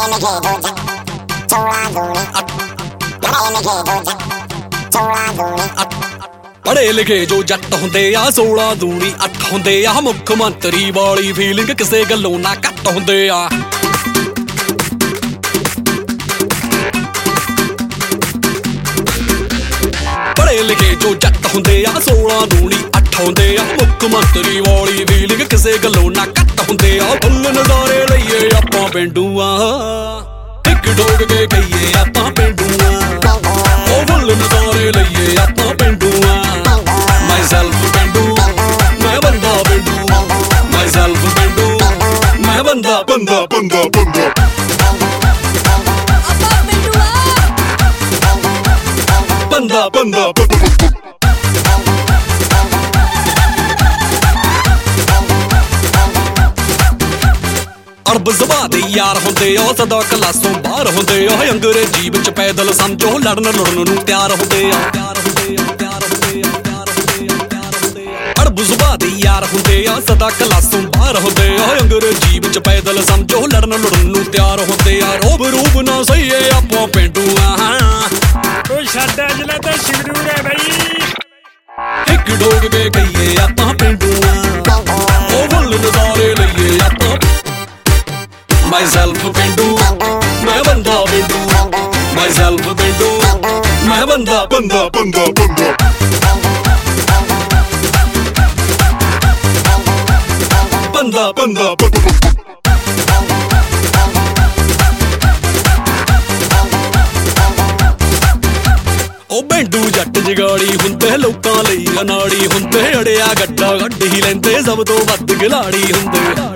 ਪੜ੍ਹੇ ਲਿਖੇ ਜੋ ਜੱਟ ਹੁੰਦੇ ਆ 16 ਦੂਣੀ 8 ਹੁੰਦੇ ਆ ਮੁੱਖ ਮੰਤਰੀ ਵਾਲੀ ਫੀਲਿੰਗ ਕਿਸੇ ਗੱਲੋਂ ਨਾ ਘੱਟ ਹੁੰਦੇ ਆ ਪੜ੍ਹੇ ਲਿਖੇ ਜੋ ਜੱਟ ਹੁੰਦੇ ਆ 16 ਦੂਣੀ 8 ਹੁੰਦੇ ਆ ਮੁੱਖ ਮੰਤਰੀ ਵਾਲੀ ਫੀਲਿੰਗ ਕਿਸੇ ਗੱਲੋਂ ਨਾ ਘੱਟ ਹੁੰਦੇ ਆ ਫੁੱਲ ਨਜ਼ਾਰੇ ਲਈਏ ਆਪਾਂ ਪਿੰਡੂਆਂ ਇੱਕ ਡੋਗ ਕੇ ਕਹੀਏ ਆਪਾਂ ਪਿੰਡੂਆਂ ਉਹ ਫੁੱਲ ਨਜ਼ਾਰੇ ਲਈਏ ਆਪਾਂ ਪਿੰਡੂਆਂ myself ਪਿੰਡੂ ਮੈਂ ਬੰਦਾ ਪਿੰਡੂ myself ਪਿੰਡੂ ਮੈਂ ਬੰਦਾ ਬੰਦਾ ਬੰਦਾ ਬੰਦਾ ਬੰਦਾ ਬੰਦਾ ਅਰਬ ਜ਼ਬਾਨ ਦੇ ਯਾਰ ਹੁੰਦੇ ਆ ਸਦਾ ਕਲਾਸੋਂ ਬਾਹਰ ਹੁੰਦੇ ਆ ਅੰਗਰੇਜ਼ੀ ਵਿੱਚ ਪੈਦਲ ਸਮਝੋ ਲੜਨ ਲੁੜਨ ਨੂੰ ਤਿਆਰ ਹੁੰਦੇ ਆ ਅਰਬ ਜ਼ਬਾਨ ਦੇ ਯਾਰ ਹੁੰਦੇ ਆ ਸਦਾ ਕਲਾਸੋਂ ਬਾਹਰ ਹੁੰਦੇ ਆ ਅੰਗਰੇਜ਼ੀ ਵਿੱਚ ਪੈਦਲ ਸਮਝੋ ਲੜਨ ਲੁੜਨ ਨੂੰ ਤਿਆਰ ਹੁੰਦੇ ਆ ਰੋਬ ਰੂਬ ਨਾ ਸਹੀਏ ਆਪਾਂ ਪਿੰਡੂਆਂ ਕੋਈ ਸਾਡਾ ਜ਼ਿਲ੍ਹਾ ਤਾਂ ਸੰਗਰੂਰ ਹੈ ਬਈ ਇੱਕ ਡੋਗ ਕੇ ਕਹੀਏ ਆਪਾਂ ਪਿੰਡੂਆਂ ਉਹ ਫੁੱਲ ਨਜ਼ਾਰੇ ਲਈਏ ਆਪਾਂ myself ਪਿੰਡੂ ਮੈਂ ਬੰਦਾ ਪਿੰਡੂ myself ਪਿੰਡੂ ਮੈਂ ਬੰਦਾ ਬੰਦਾ ਬੰਦਾ ਬੰਦਾ ਬੰਦਾ ਬੰਦਾ ਉਹ ਬੈਂਡੂ ਜੱਟ ਜਗਾੜੀ ਹੁੰਦੇ ਲੋਕਾਂ ਲਈ ਅਨਾੜੀ ਹੁੰਦੇ ਅੜਿਆ ਗੱਡਾ ਗੱਡ ਹੀ ਲੈਂਦੇ ਸਭ ਤੋਂ ਵੱਧ ਖਿਲਾੜੀ ਹੁੰਦੇ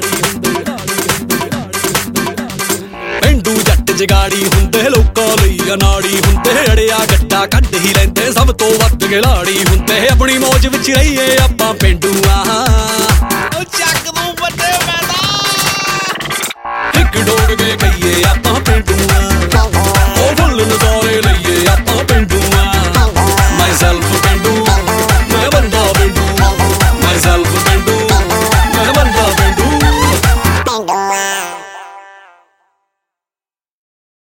ਬੈਂਡੂ ਜੱਟ ਜਗਾੜੀ ਹੁੰਦੇ ਲੋਕਾਂ ਲਈ ਅਨਾੜੀ ਹੁੰਦੇ ਅੜਿਆ ਗੱਡਾ ਕੱਢ ਹੀ ਲੈਂਦੇ ਸਭ ਤੋਂ ਵੱਧ ਖਿਲਾੜੀ ਹੁੰਦੇ ਆਪਣੀ ਮੌਜ ਵਿੱਚ ਰਹੀਏ ਆਪਾਂ ਪਿੰਡੂਆਂ ਉਹ ਚੱਕ ਨੂੰ ਵੱਡੇ ਮੈਦਾ ਇੱਕ ਡੋਗ ਕੇ ਕਹੀਏ ਆਪਾਂ ਪਿੰਡੂਆਂ ਉਹ ਫੁੱਲ ਨਜ਼ਾਰੇ ਲਈਏ ਆਪਾਂ ਪਿੰਡੂਆਂ myself ਪਿੰਡੂ